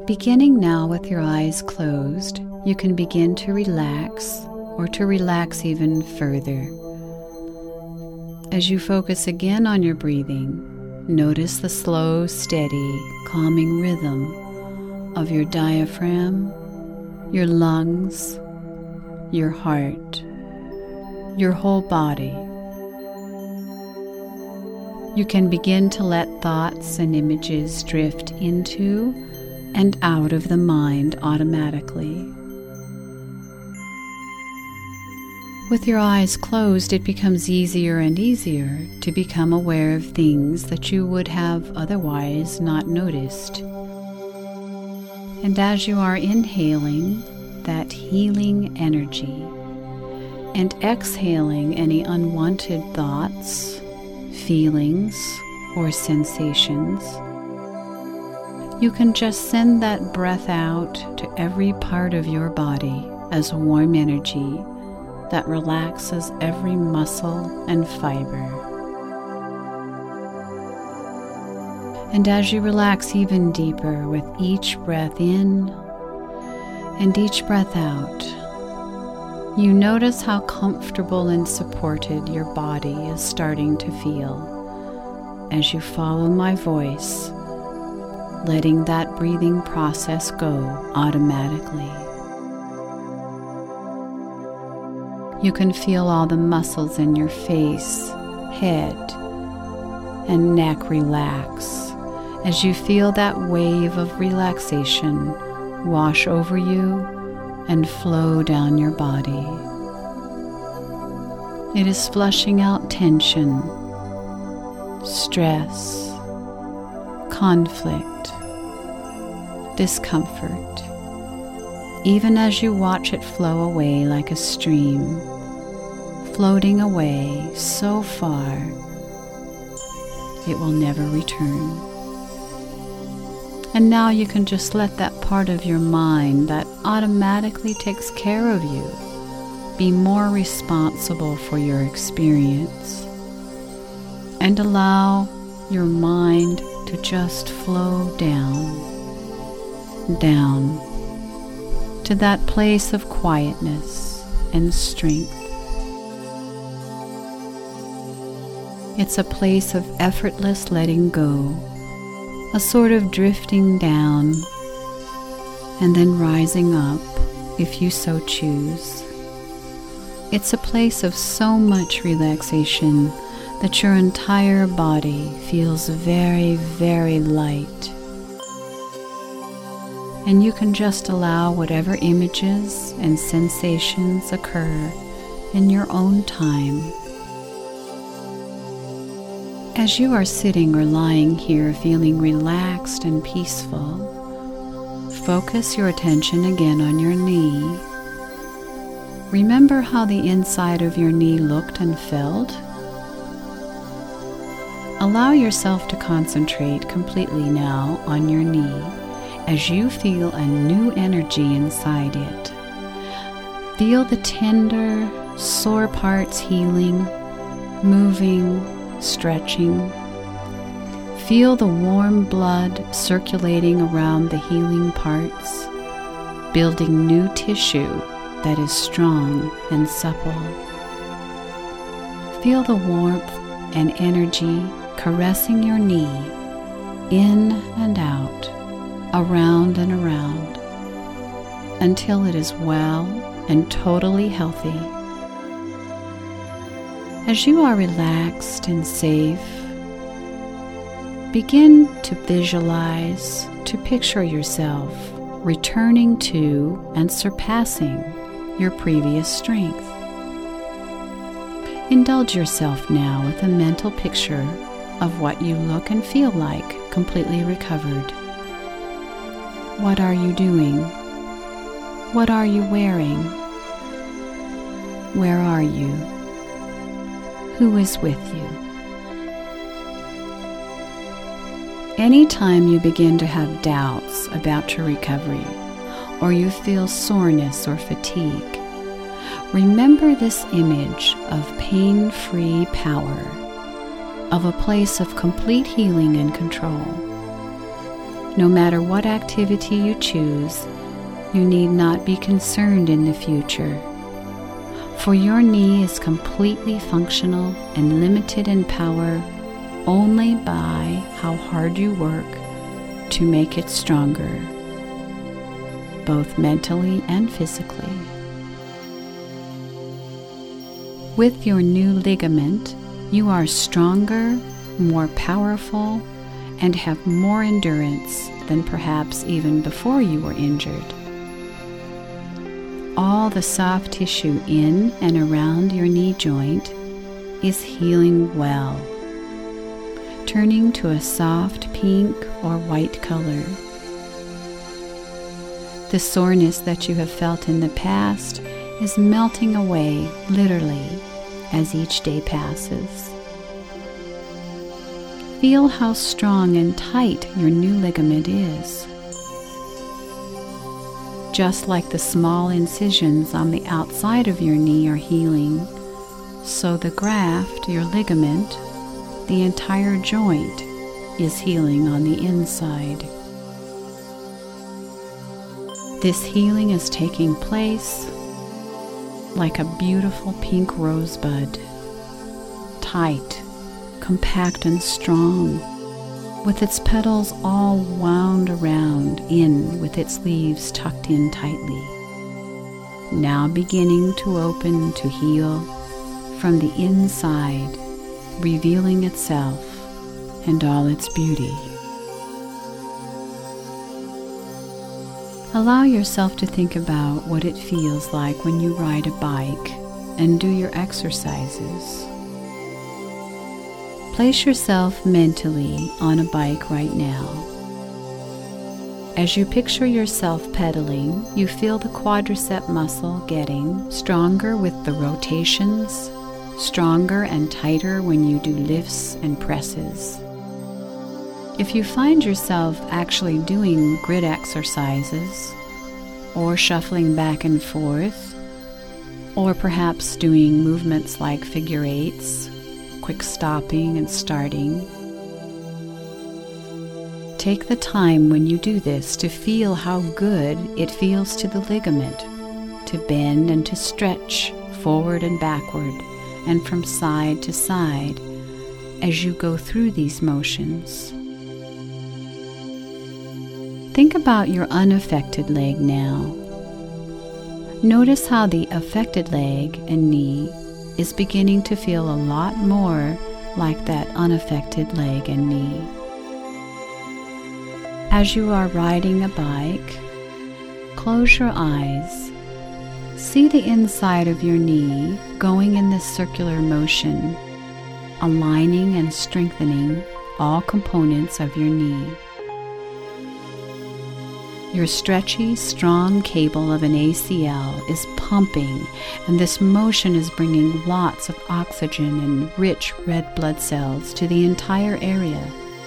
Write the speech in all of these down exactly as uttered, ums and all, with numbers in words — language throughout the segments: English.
Beginning now with your eyes closed, you can begin to relax or to relax even further. As you focus again on your breathing, notice the slow, steady, calming rhythm of your diaphragm, your lungs, your heart, your whole body. You can begin to let thoughts and images drift into and out of the mind automatically. With your eyes closed, it becomes easier and easier to become aware of things that you would have otherwise not noticed. And as you are inhaling that healing energy and exhaling any unwanted thoughts, feelings, or sensations, you can just send that breath out to every part of your body as warm energy that relaxes every muscle and fiber. And as you relax even deeper with each breath in and each breath out, you notice how comfortable and supported your body is starting to feel as you follow my voice, letting that breathing process go automatically. You can feel all the muscles in your face, head, and neck relax as you feel that wave of relaxation wash over you and flow down your body. It is flushing out tension, stress, conflict, discomfort, even as you watch it flow away like a stream, floating away so far it will never return. And now you can just let that part of your mind that automatically takes care of you be more responsible for your experience, and allow your mind to just flow down, down to that place of quietness and strength. It's a place of effortless letting go, a sort of drifting down and then rising up if you so choose. It's a place of so much relaxation that your entire body feels very, very light. And you can just allow whatever images and sensations occur in your own time. As you are sitting or lying here feeling relaxed and peaceful, focus your attention again on your knee. Remember how the inside of your knee looked and felt? Allow yourself to concentrate completely now on your knee as you feel a new energy inside it. Feel the tender, sore parts healing, moving, stretching. Feel the warm blood circulating around the healing parts, building new tissue that is strong and supple. Feel the warmth and energy caressing your knee in and out, around and around, until it is well and totally healthy. As you are relaxed and safe, begin to visualize, to picture yourself returning to and surpassing your previous strength. Indulge yourself now with a mental picture of what you look and feel like completely recovered. What are you doing? What are you wearing? Where are you? Who is with you? Anytime you begin to have doubts about your recovery, or you feel soreness or fatigue, remember this image of pain-free power, of a place of complete healing and control. No matter what activity you choose, you need not be concerned in the future, for your knee is completely functional and limited in power only by how hard you work to make it stronger, both mentally and physically. With your new ligament, you are stronger, more powerful, and have more endurance than perhaps even before you were injured. All the soft tissue in and around your knee joint is healing well, turning to a soft pink or white color. The soreness that you have felt in the past is melting away literally as each day passes. Feel how strong and tight your new ligament is. Just like the small incisions on the outside of your knee are healing, so the graft, your ligament, the entire joint, is healing on the inside. This healing is taking place like a beautiful pink rosebud, tight, compact and strong, with its petals all wound around in with its leaves tucked in tightly, now beginning to open to heal from the inside, revealing itself and all its beauty. Allow yourself to think about what it feels like when you ride a bike and do your exercises. Place yourself mentally on a bike right now. As you picture yourself pedaling, you feel the quadricep muscle getting stronger with the rotations, stronger and tighter when you do lifts and presses. If you find yourself actually doing grid exercises, or shuffling back and forth, or perhaps doing movements like figure eights, quick stopping and starting, take the time when you do this to feel how good it feels to the ligament to bend and to stretch forward and backward and from side to side as you go through these motions. Think about your unaffected leg now. Notice how the affected leg and knee is beginning to feel a lot more like that unaffected leg and knee. As you are riding a bike, close your eyes. See the inside of your knee going in this circular motion, aligning and strengthening all components of your knee. Your stretchy, strong cable of an A C L is pumping, and this motion is bringing lots of oxygen and rich red blood cells to the entire area.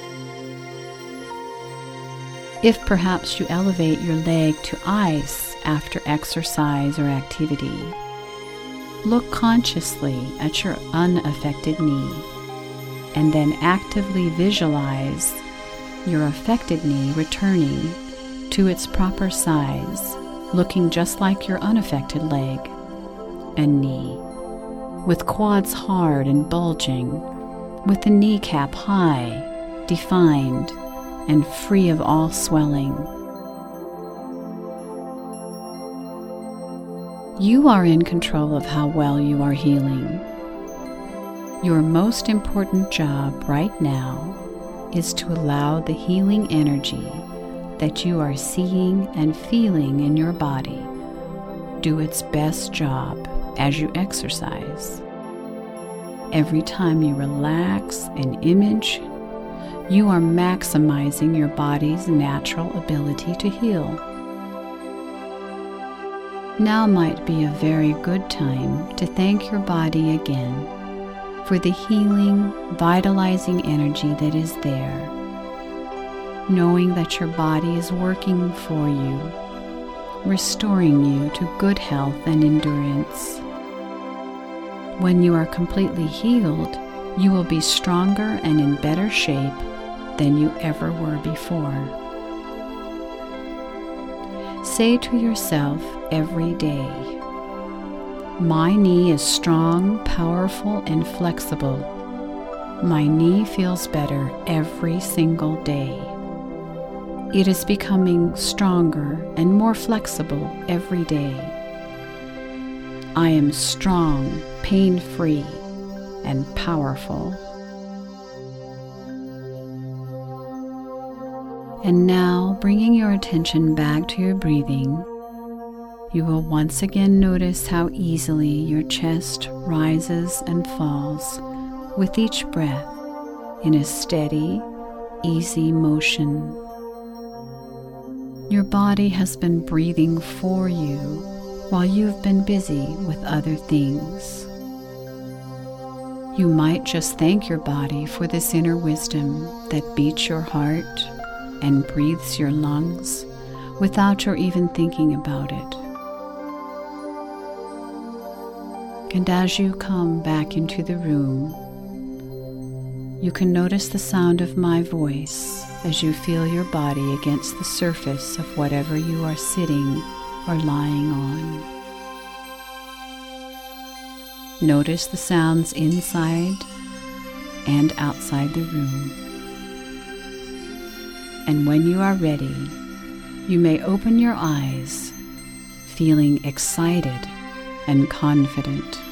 If perhaps you elevate your leg to ice after exercise or activity, look consciously at your unaffected knee, and then actively visualize your affected knee returning to its proper size, looking just like your unaffected leg and knee, with quads hard and bulging, with the kneecap high, defined, and free of all swelling. You are in control of how well you are healing. Your most important job right now is to allow the healing energy that you are seeing and feeling in your body do its best job as you exercise. Every time you relax an image, you are maximizing your body's natural ability to heal. Now might be a very good time to thank your body again for the healing, vitalizing energy that is there, knowing that your body is working for you, restoring you to good health and endurance. When you are completely healed, you will be stronger and in better shape than you ever were before. say to yourself every day, "My knee is strong, powerful, and flexible. My knee feels better every single day. It is becoming stronger and more flexible every day. I am strong, pain-free, and powerful." And now, bringing your attention back to your breathing, you will once again notice how easily your chest rises and falls with each breath in a steady, easy motion. Your body has been breathing for you while you've been busy with other things. You might just thank your body for this inner wisdom that beats your heart and breathes your lungs without your even thinking about it. And as you come back into the room, you can notice the sound of my voice as you feel your body against the surface of whatever you are sitting or lying on. Notice the sounds inside and outside the room. And when you are ready, you may open your eyes, feeling excited and confident.